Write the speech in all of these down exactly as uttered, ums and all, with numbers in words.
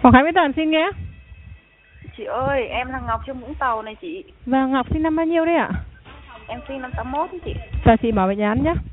Phòng khám Mỹ Thuận xin nghe. Chị ơi, em là Ngọc trong Vũng Tàu này chị. Và Ngọc sinh năm bao nhiêu đấy ạ? Em sinh năm tám mốt chị. Chào chị, bảo vệ nhán nhé.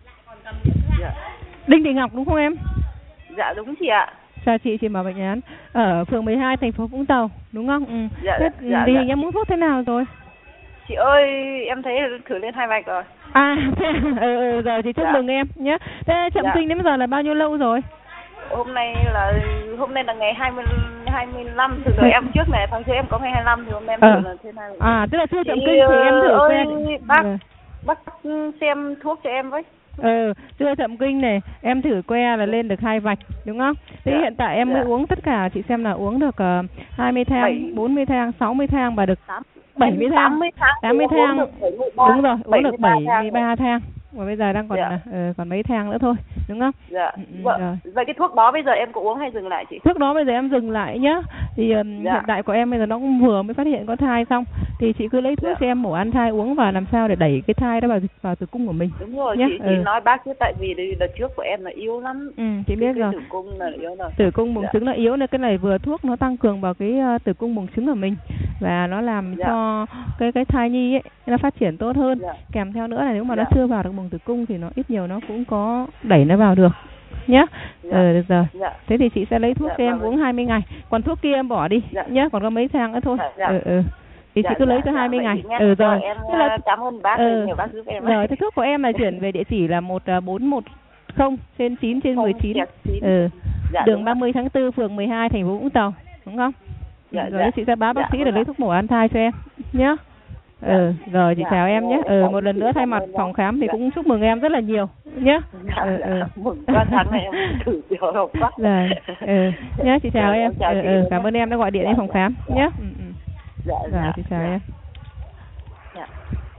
Dạ. Đinh Thị Ngọc đúng không em? Dạ đúng chị ạ. Chào chị, chị bảo vệ nhán. Ở phường mười hai thành phố Vũng Tàu đúng không? Ừ. Dạ, Thế dạ, tình dạ. hình em uống thuốc thế nào rồi? Chị ơi, em thấy thử lên hai vạch rồi. À, ừ, ừ, rồi thì chúc Dạ. mừng em nhé. Thế chậm Dạ. kinh đến bây giờ là bao nhiêu lâu rồi? Hôm nay là hôm nay là ngày hai mươi hai mươi lăm, từ rồi em trước này tháng trước em có ngày hai mươi lăm thì hôm nay em Ờ. thử là thế này. À, tức là chưa chậm Chị kinh thì em thử ơi, quen. bác Ừ. bác xem thuốc cho em với. Ừ, chưa chậm kinh này, em thử que là lên được hai vạch đúng không? Thế Dạ. hiện tại em Dạ. mới uống tất cả, chị xem là uống được uh, hai mươi thang, Bảy. bốn mươi thang, sáu mươi thang và được bảy mươi thang. tám mươi thang. tám mươi thang. Đúng rồi, uống được bảy mươi ba thang. thang. Và bây giờ đang còn Dạ. uh, còn mấy thang nữa thôi, đúng không? Dạ. Ừ, ừ, Vâng. rồi. Vậy cái thuốc đó bây giờ em có uống hay dừng lại chị? Trước đó bây giờ em dừng lại nhá. Thì um, Dạ. hiện tại của em bây giờ nó cũng vừa mới phát hiện có thai xong, thì chị cứ lấy thuốc Dạ. cho em mổ ăn thai uống và làm sao để đẩy cái thai đó vào vào tử cung của mình. Đúng rồi nhá. chị, chị Ừ. nói bác chứ tại vì đợt trước của em là yếu lắm. Ừ, chị biết cái, cái rồi. tử cung là yếu rồi. Tử cung buồng Dạ. trứng là yếu nên cái này vừa thuốc nó tăng cường vào cái uh, tử cung buồng trứng của mình và nó làm Dạ. cho cái cái thai nhi ấy nó phát triển tốt hơn. Dạ. Kèm theo nữa là nếu mà Dạ. nó chưa vào được buồng tử cung thì nó ít nhiều nó cũng có đẩy nó vào được nhá. Dạ. Ờ được rồi. Dạ. Thế thì chị sẽ lấy thuốc Dạ, cho em vâng. uống hai mươi ngày. Còn thuốc kia em bỏ đi Dạ. nhá, còn có mấy thang nữa thôi. Dạ, dạ. Ừ ừ. Thì Dạ, chị cứ lấy dạ, cho dạ, hai mươi vậy ngày. thì nghe Ừ rồi, rồi. em Thế là cảm ơn bác, ừ. nhiều bác giúp em. Rồi, thế thuốc của em là chuyển về địa chỉ là một bốn một không trên chín trên mười chín. Ừ. Dạ, Đường ba mươi tháng tư phường mười hai thành phố Vũng Tàu, đúng không? Dạ, Rồi dạ. chị sẽ báo bác Dạ, sĩ để vâng lấy ạ. thuốc mổ ăn thai cho em nhé. Dạ. Ừ, rồi chị Dạ, chào em nhé. em Ừ, cảm một ơn lần chị, nữa thay cảm mặt ơn phòng bác. khám thì Dạ. cũng chúc mừng em rất là nhiều nhé. Dạ, Ừ, dạ. ừ. Mừng quá, tháng này em thử điều học bác. Rồi, ừ, nhé, chị chào Dạ, em. em chào Ừ, chị. ừ, cảm ơn em đã gọi điện Dạ, đến phòng dạ, khám dạ. nhé. Ừ, ừ. Dạ, Rồi, dạ, chị chào dạ. em. Dạ.